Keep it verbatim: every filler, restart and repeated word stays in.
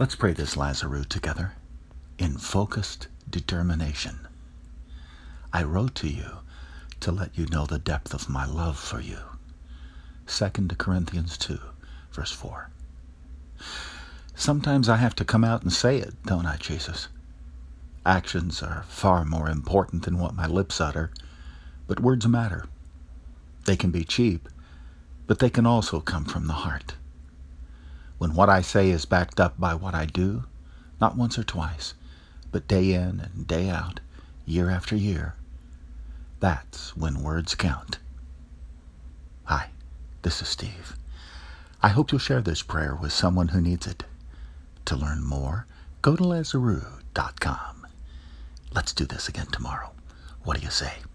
Let's pray this Lazarus together in focused determination. I wrote to you to let you know the depth of my love for you. Second Corinthians two, verse four. Sometimes I have to come out and say it, don't I, Jesus? Actions are far more important than what my lips utter, but words matter. They can be cheap, but they can also come from the heart. When what I say is backed up by what I do, not once or twice, but day in and day out, year after year, that's when words count. Hi, this is Steve. I hope you'll share this prayer with someone who needs it. To learn more, go to Lazarus dot com. Let's do this again tomorrow. What do you say?